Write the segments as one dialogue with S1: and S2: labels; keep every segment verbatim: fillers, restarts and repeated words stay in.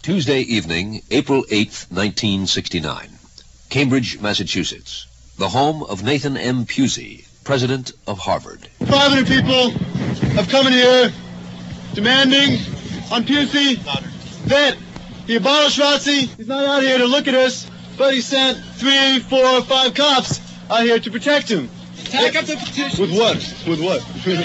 S1: Tuesday evening, April eighth, nineteen sixty-nine. Cambridge, Massachusetts. The home of Nathan M. Pusey, president of Harvard.
S2: five hundred people have come in here demanding on Pusey that he abolish R O T C. He's not out here to look at us, but he sent three, four, five cops out here to protect him.
S3: Tack up the petition.
S2: With what? With what?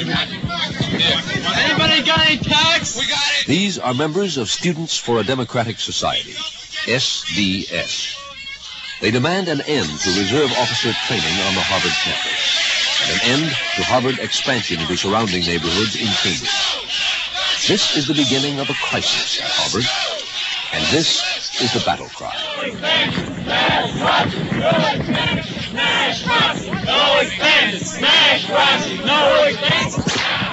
S3: Anybody got any tax? We got it.
S1: These are members of Students for a Democratic Society, S D S. They demand an end to reserve officer training on the Harvard campus and an end to Harvard expansion into surrounding neighborhoods in Cambridge. This is the beginning of a crisis at Harvard, and this is the battle cry.
S4: Smash R O T C! No expansion! Smash R O T C! No expansion! Smash R O T C! No expansion!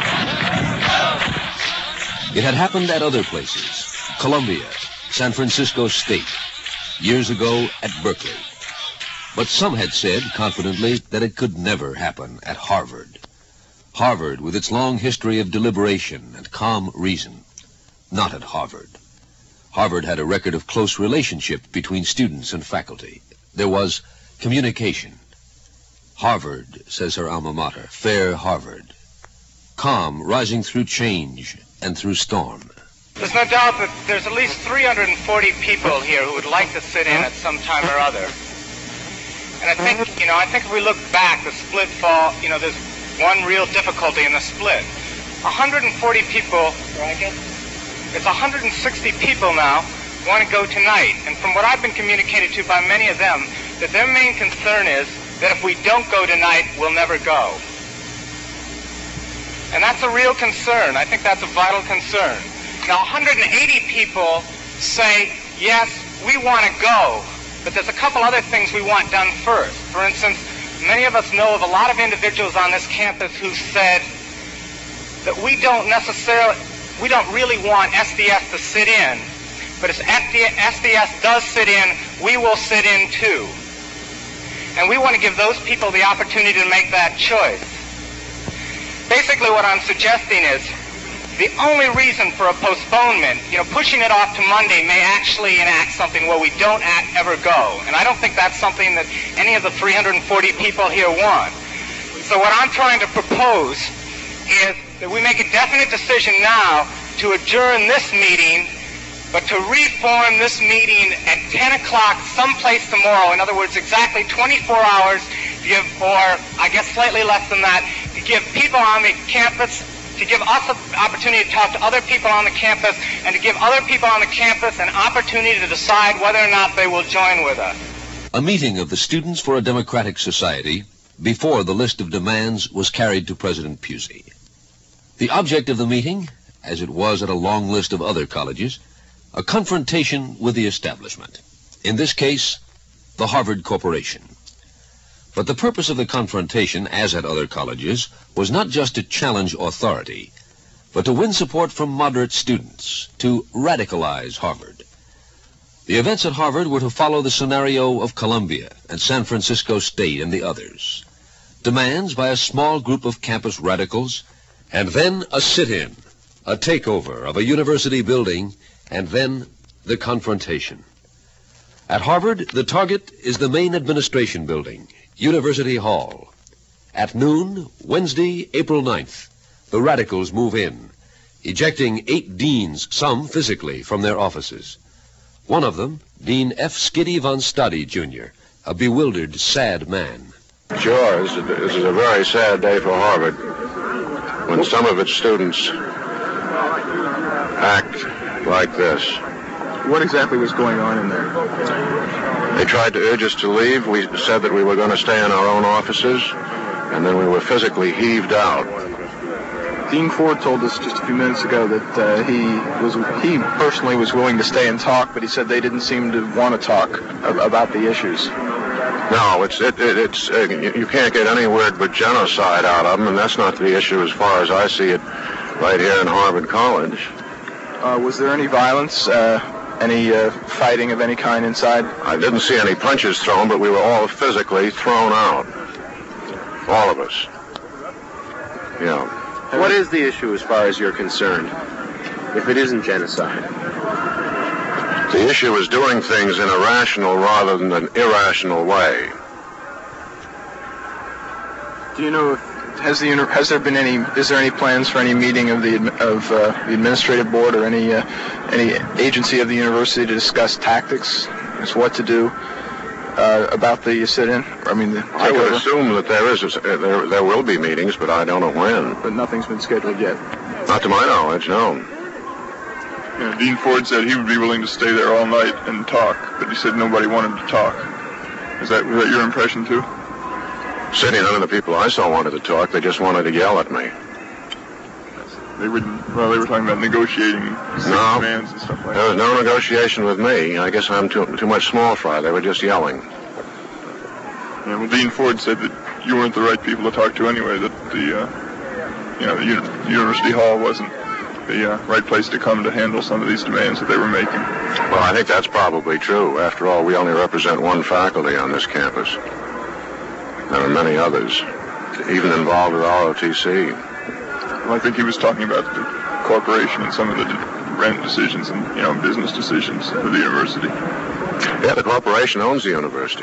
S1: It had happened at other places, Columbia, San Francisco State, years ago at Berkeley. But some had said confidently that it could never happen at Harvard. Harvard, with its long history of deliberation and calm reason. Not at Harvard. Harvard had a record of close relationship between students and faculty. There was communication. Harvard, says her alma mater, fair Harvard. Calm, rising through change and through storm.
S5: There's no doubt that there's at least three hundred forty people here who would like to sit in at some time or other. And I think, you know, I think if we look back, the split fall, you know, there's one real difficulty in the split. one hundred forty people, it's one hundred sixty people now want to go tonight. And from what I've been communicated to by many of them, that their main concern is that if we don't go tonight, we'll never go. And that's a real concern. I think that's a vital concern. Now, one hundred eighty people say, yes, we want to go, but there's a couple other things we want done first. For instance, many of us know of a lot of individuals on this campus who said that we don't necessarily, we don't really want S D S to sit in, but if S D S does sit in, we will sit in too. And we want to give those people the opportunity to make that choice. Basically what I'm suggesting is the only reason for a postponement, you know, pushing it off to Monday may actually enact something where we don't act, ever go. And I don't think that's something that any of the three hundred forty people here want. So what I'm trying to propose is that we make a definite decision now to adjourn this meeting, but to reform this meeting at ten o'clock someplace tomorrow. In other words, exactly twenty-four hours, to give, or I guess slightly less than that, to give people on the campus, to give us an opportunity to talk to other people on the campus, and to give other people on the campus an opportunity to decide whether or not they will join with us.
S1: A meeting of the Students for a Democratic Society before the list of demands was carried to President Pusey. The object of the meeting, as it was at a long list of other colleges, a confrontation with the establishment. In this case, the Harvard Corporation. But the purpose of the confrontation, as at other colleges, was not just to challenge authority, but to win support from moderate students, to radicalize Harvard. The events at Harvard were to follow the scenario of Columbia and San Francisco State and the others. Demands by a small group of campus radicals, and then a sit-in, a takeover of a university building, and then the confrontation. At Harvard, the target is the main administration building, University Hall. At noon, Wednesday, April ninth, the radicals move in, ejecting eight deans, some physically, from their offices. One of them, Dean F. Skiddy von Stadi, Junior, a bewildered, sad man.
S6: Sure, this is, this is a very sad day for Harvard, when some of its students act like this.
S7: What exactly was going on in there?
S6: They tried to urge us to leave. We said that we were going to stay in our own offices, and then we were physically heaved out.
S7: Dean Ford told us just a few minutes ago that uh, he was he personally was willing to stay and talk, but he said they didn't seem to want to talk about the issues.
S6: No, it's it, it, it's uh, you can't get any word but genocide out of them, and that's not the issue as far as I see it right here in Harvard College.
S7: Uh, was there any violence, uh, any uh, fighting of any kind inside?
S6: I didn't see any punches thrown, but we were all physically thrown out. All of us. Yeah.
S8: What is the issue as far as you're concerned, if it isn't genocide?
S6: The issue is doing things in a rational rather than an irrational way.
S7: Do you know if has the has there been any is there any plans for any meeting of the of uh, the administrative board or any uh, any agency of the university to discuss tactics as what to do uh, about the sit-in? I mean, the
S6: I would assume that there is a, there there will be meetings, but I don't know when.
S7: But nothing's been scheduled yet.
S6: Not to my knowledge, no.
S8: Yeah, Dean Ford said he would be willing to stay there all night and talk, but he said nobody wanted to talk. Is that was that your impression too?
S6: Certainly none of the people I saw wanted to talk. They just wanted to yell at me.
S8: They wouldn't. Well, they were talking about negotiating
S6: no,
S8: demands and stuff like
S6: there
S8: that.
S6: was no negotiation with me. I guess I'm too too much small fry. They were just yelling.
S8: Yeah, well, Dean Ford said that you weren't the right people to talk to anyway. That the uh, you know the uni- University Hall wasn't the uh, right place to come to handle some of these demands that they were making.
S6: Well, I think that's probably true. After all, we only represent one faculty on this campus. There are many others, even involved with R O T C.
S8: Well, I think he was talking about the corporation and some of the rent decisions and, you know, business decisions of the university.
S6: Yeah, the corporation owns the university.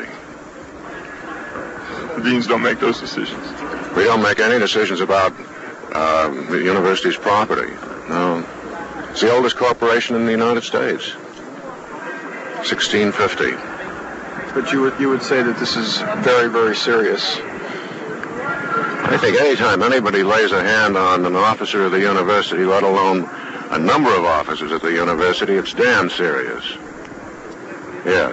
S8: The deans don't make those decisions.
S6: We don't make any decisions about uh, the university's property. No. It's the oldest corporation in the United States. sixteen fifty.
S7: But you would you would say that this is very, very serious.
S6: I think any time anybody lays a hand on an officer of the university, let alone a number of officers at the university, it's damn serious. Yes.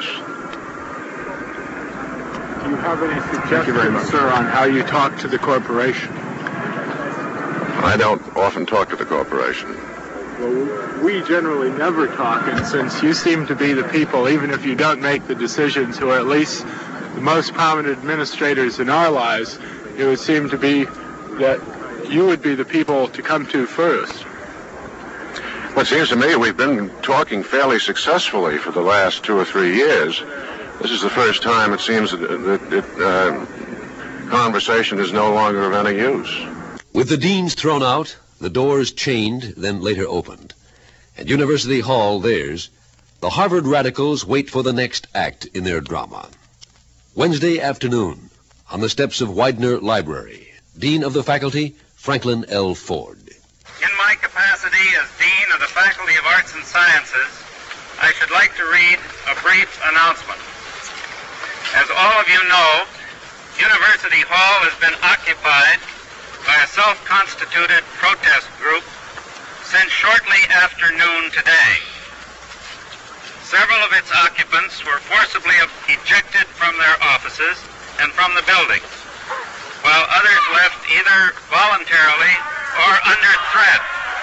S9: Do you have any suggestions, sir, on how you talk to the corporation?
S6: I don't often talk to the corporation.
S9: Well, we generally never talk, and since you seem to be the people, even if you don't make the decisions, who are at least the most prominent administrators in our lives, it would seem to be that you would be the people to come to first.
S6: Well, it seems to me we've been talking fairly successfully for the last two or three years. This is the first time it seems that, that, that uh, conversation is no longer of any use.
S1: With the deans thrown out, the doors chained, then later opened. At University Hall, theirs, the Harvard radicals wait for the next act in their drama. Wednesday afternoon, on the steps of Widener Library, Dean of the Faculty, Franklin L. Ford.
S5: In my capacity as Dean of the Faculty of Arts and Sciences, I should like to read a brief announcement. As all of you know, University Hall has been occupied by a self-constituted protest group since shortly after noon today. Several of its occupants were forcibly ejected from their offices and from the buildings, while others left either voluntarily or under threat.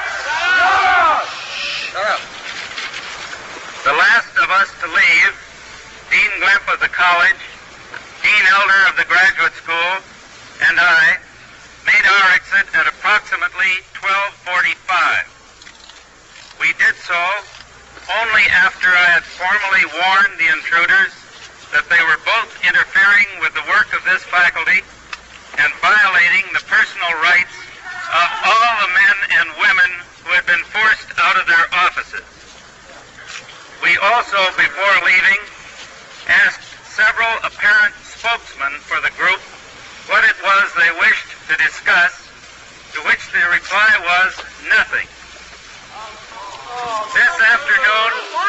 S5: Shut up. The last of us to leave, Dean Glemp of the college, Dean Elder of the graduate school, and I, made our exit at approximately twelve forty-five. We did so only after I had formally warned the intruders that they were both interfering with the work of this faculty and violating the personal rights of all the men and women who had been forced out of their offices. We also, before leaving, asked several apparent spokesmen for the group what it was they wished to discuss, to which the reply was nothing. This afternoon,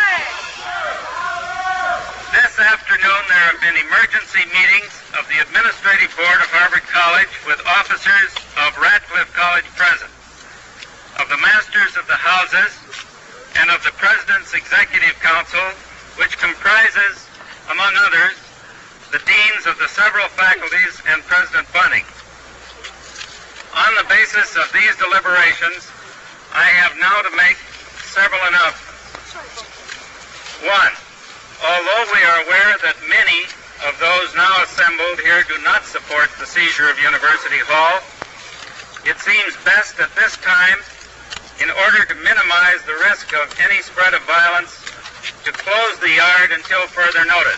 S5: this afternoon there have been emergency meetings of the Administrative Board of Harvard College with officers of Radcliffe College present, of the Masters of the Houses, and of the President's Executive Council, which comprises, among others, the deans of the several faculties and President Bunning. On the basis of these deliberations, I have now to make several announcements. One, although we are aware that many of those now assembled here do not support the seizure of University Hall, it seems best at this time, in order to minimize the risk of any spread of violence, to close the yard until further notice.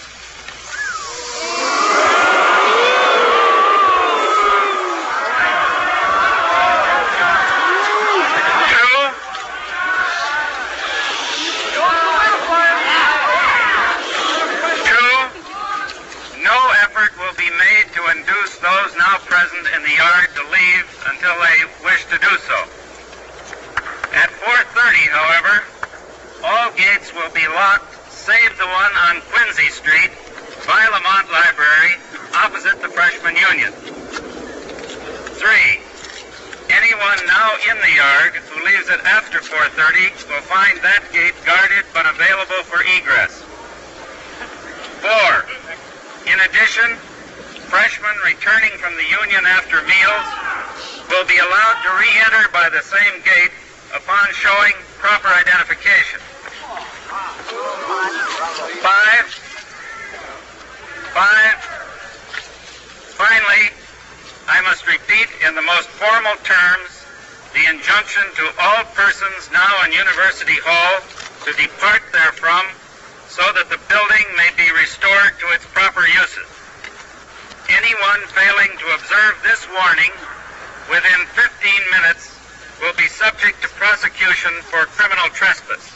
S5: Two, present in the yard to leave until they wish to do so. At four thirty, however, all gates will be locked save the one on Quincy Street by Lamont Library opposite the Freshman Union. Three, anyone now in the yard who leaves it after four thirty will find that gate guarded but available for egress. Four, in addition, freshmen returning from the Union after meals will be allowed to re-enter by the same gate upon showing proper identification. Five, five, finally, I must repeat in the most formal terms the injunction to all persons now in University Hall to depart therefrom so that the building may be restored to its proper uses. Anyone failing to observe this warning within fifteen minutes will be subject to prosecution for criminal trespass.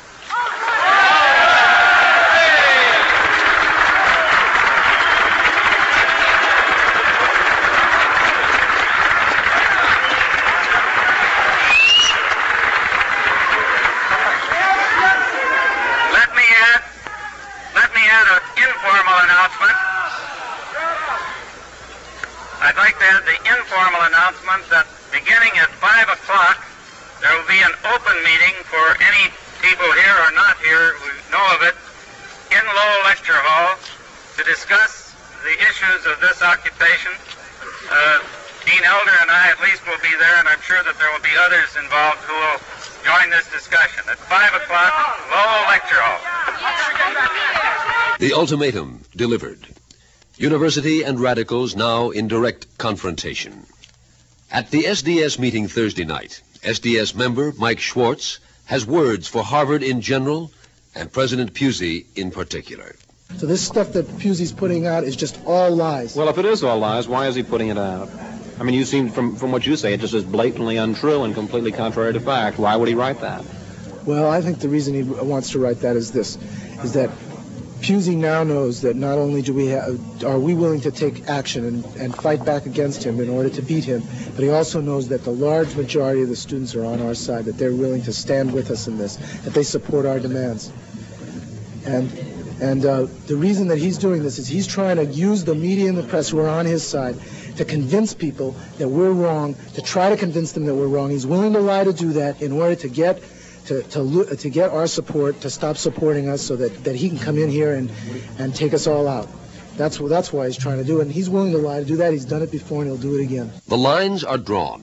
S5: Let me add, let me add an informal announcement. I'd like to add the informal announcement that beginning at five o'clock, there will be an open meeting for any people here or not here who know of it in Lowell Lecture Hall to discuss the issues of this occupation. Uh, Dean Elder and I at least will be there, and I'm sure that there will be others involved who will join this discussion. At five o'clock, Lowell Lecture Hall.
S1: The ultimatum delivered. University and radicals now in direct confrontation. At the S D S meeting Thursday night, S D S member Mike Schwartz has words for Harvard in general and President Pusey in particular.
S10: So this stuff that Pusey's putting out is just all lies.
S11: Well, if it is all lies, why is he putting it out? I mean, you seem, from, from what you say, it just is blatantly untrue and completely contrary to fact. Why would he write that?
S10: Well, I think the reason he wants to write that is this, is that Pusey now knows that not only do we have, are we willing to take action and, and fight back against him in order to beat him, but he also knows that the large majority of the students are on our side, that they're willing to stand with us in this, that they support our demands. And and uh, the reason that he's doing this is he's trying to use the media and the press who are on his side to convince people that we're wrong, to try to convince them that we're wrong. He's willing to lie to do that in order to get To, to, to get our support, to stop supporting us so that, that he can come in here and, and take us all out. That's, that's why he's trying to do it, and he's willing to lie to do that. He's done it before, and he'll do it again.
S1: The lines are drawn.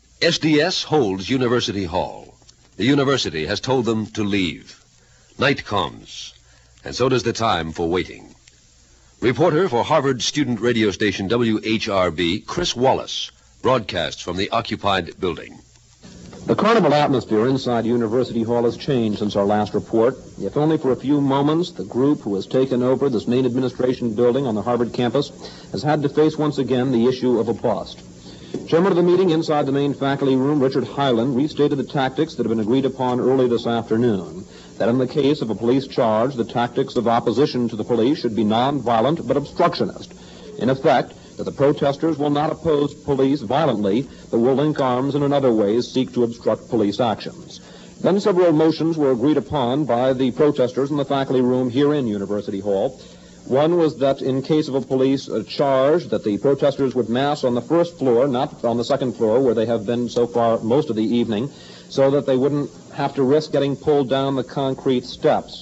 S1: S D S holds University Hall. The university has told them to leave. Night comes, and so does the time for waiting. Reporter for Harvard student radio station W H R B, Chris Wallace, broadcasts from the occupied building.
S11: The carnival atmosphere inside University Hall has changed since our last report. If only for a few moments, the group who has taken over this main administration building on the Harvard campus has had to face once again the issue of a bust. Chairman of the meeting inside the main faculty room, Richard Hyland, restated the tactics that have been agreed upon early this afternoon. That in the case of a police charge, the tactics of opposition to the police should be nonviolent but obstructionist. In effect, that the protesters will not oppose police violently, but will link arms and in other ways seek to obstruct police actions. Then several motions were agreed upon by the protesters in the faculty room here in University Hall. One was that in case of a police uh, charge, that the protesters would mass on the first floor, not on the second floor, where they have been so far most of the evening, so that they wouldn't have to risk getting pulled down the concrete steps.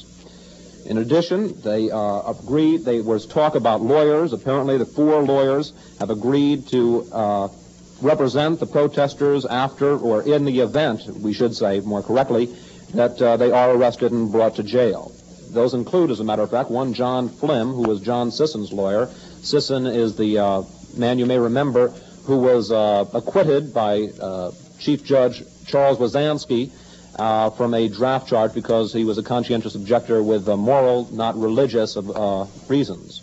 S11: In addition, they uh, agreed, there was talk about lawyers. Apparently the four lawyers have agreed to uh, represent the protesters after, or in the event, we should say more correctly, that uh, they are arrested and brought to jail. Those include, as a matter of fact, one John Flim, who was John Sisson's lawyer. Sisson is the uh, man you may remember who was uh, acquitted by uh, Chief Judge Charles Wazansky Uh, from a draft charge because he was a conscientious objector with uh, moral, not religious, uh, reasons.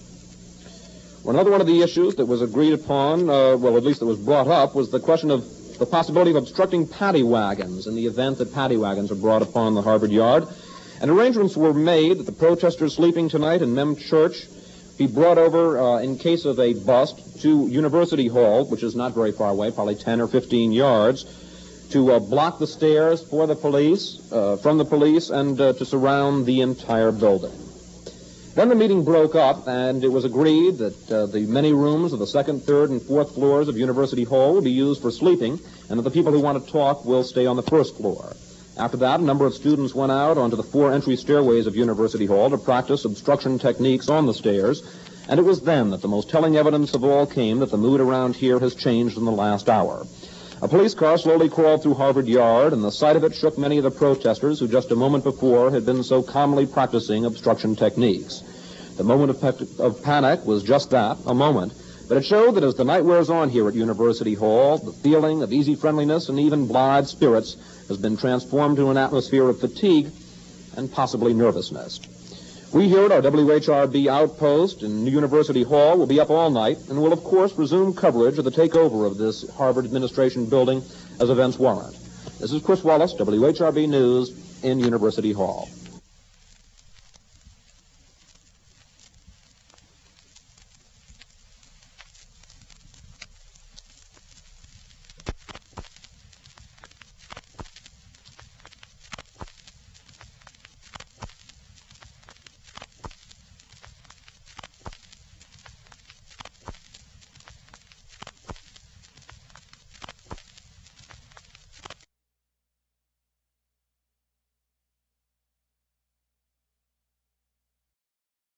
S11: Well, another one of the issues that was agreed upon, uh, well, at least that was brought up, was the question of the possibility of obstructing paddy wagons in the event that paddy wagons are brought upon the Harvard yard. And arrangements were made that the protesters sleeping tonight in Mem Church be brought over uh, in case of a bust to University Hall, which is not very far away, probably ten or fifteen yards, to uh, block the stairs for the police, uh, from the police, and uh, to surround the entire building. Then the meeting broke up, and it was agreed that uh, the many rooms of the second, third, and fourth floors of University Hall will be used for sleeping, and that the people who want to talk will stay on the first floor. After that, a number of students went out onto the four entry stairways of University Hall to practice obstruction techniques on the stairs, and it was then that the most telling evidence of all came that the mood around here has changed in the last hour. A police car slowly crawled through Harvard Yard, and the sight of it shook many of the protesters who just a moment before had been so calmly practicing obstruction techniques. The moment of, pe- of panic was just that, a moment, but it showed that as the night wears on here at University Hall, the feeling of easy friendliness and even blithe spirits has been transformed to an atmosphere of fatigue and possibly nervousness. We here at our W H R B outpost in University Hall will be up all night and will, of course, resume coverage of the takeover of this Harvard administration building as events warrant. This is Chris Wallace, W H R B News, in University Hall.